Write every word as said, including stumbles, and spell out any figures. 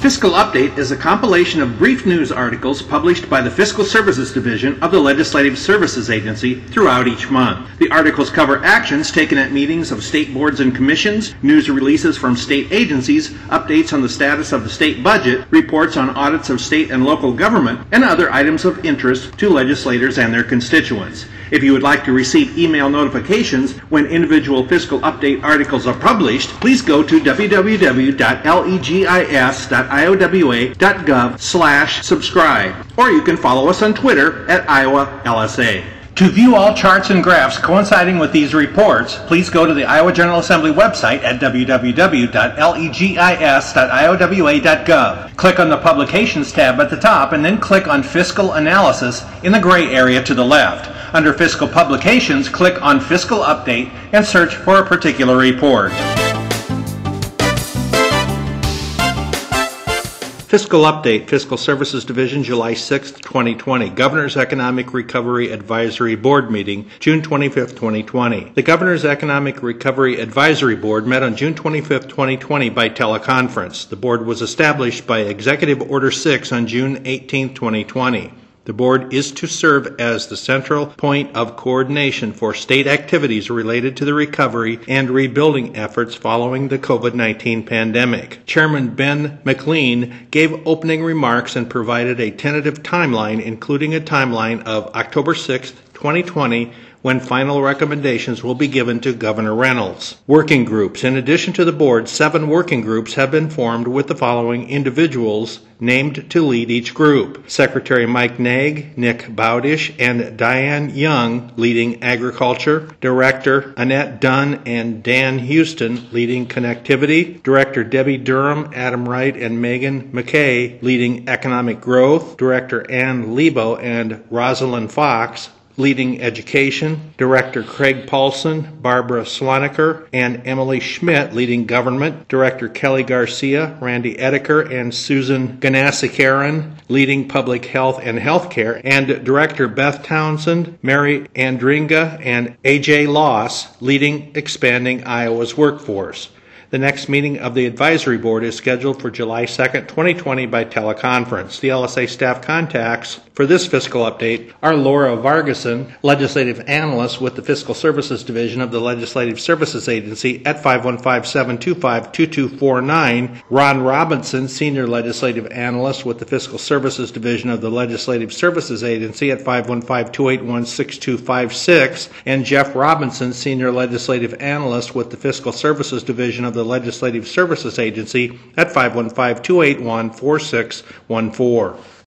Fiscal Update is a compilation of brief news articles published by the Fiscal Services Division of the Legislative Services Agency throughout each month. The articles cover actions taken at meetings of state boards and commissions, news releases from state agencies, updates on the status of the state budget, reports on audits of state and local government, and other items of interest to legislators and their constituents. If you would like to receive email notifications when individual Fiscal Update articles are published, please go to w w w dot legis dot i o w a dot gov slash subscribe, or you can follow us on Twitter at Iowa L S A. To view all charts and graphs coinciding with these reports, please go to the Iowa General Assembly website at w w w dot legis dot i o w a dot gov. Click on the Publications tab at the top and then click on Fiscal Analysis in the gray area to the left. Under Fiscal Publications, click on Fiscal Update and search for a particular report. Fiscal Update, Fiscal Services Division, July sixth, twenty twenty. Governor's Economic Recovery Advisory Board meeting, June twenty-fifth, twenty twenty. The Governor's Economic Recovery Advisory Board met on June twenty-fifth, twenty twenty by teleconference. The board was established by Executive Order six on June eighteenth, twenty twenty. The board is to serve as the central point of coordination for state activities related to the recovery and rebuilding efforts following the COVID nineteen pandemic. Chairman Ben McLean gave opening remarks and provided a tentative timeline, including a timeline of October sixth, twenty twenty, when final recommendations will be given to Governor Reynolds. Working groups. In addition to the board, seven working groups have been formed with the following individuals named to lead each group. Secretary Mike Nag, Nick Bowdish, and Diane Young leading Agriculture. Director Annette Dunn and Dan Houston leading Connectivity. Director Debbie Durham, Adam Wright, and Megan McKay leading Economic Growth. Director Ann Lebo and Rosalind Fox leading Education. Director Craig Paulson, Barbara Sloniker, and Emily Schmidt leading Government. Director Kelly Garcia, Randy Edeker, and Susan Ganasikaran leading Public Health and Healthcare. And Director Beth Townsend, Mary Andringa, and A J Loss leading Expanding Iowa's Workforce. The next meeting of the Advisory Board is scheduled for July second, twenty twenty by teleconference. The L S A staff contacts for this fiscal update are Laura Vargason, Legislative Analyst with the Fiscal Services Division of the Legislative Services Agency at five one five, seven two five, two two four nine, Ron Robinson, Senior Legislative Analyst with the Fiscal Services Division of the Legislative Services Agency at five one five, two eight one, six two five six, and Jeff Robinson, Senior Legislative Analyst with the Fiscal Services Division of the Legislative Services Agency at five one five, two eight one, four six one four.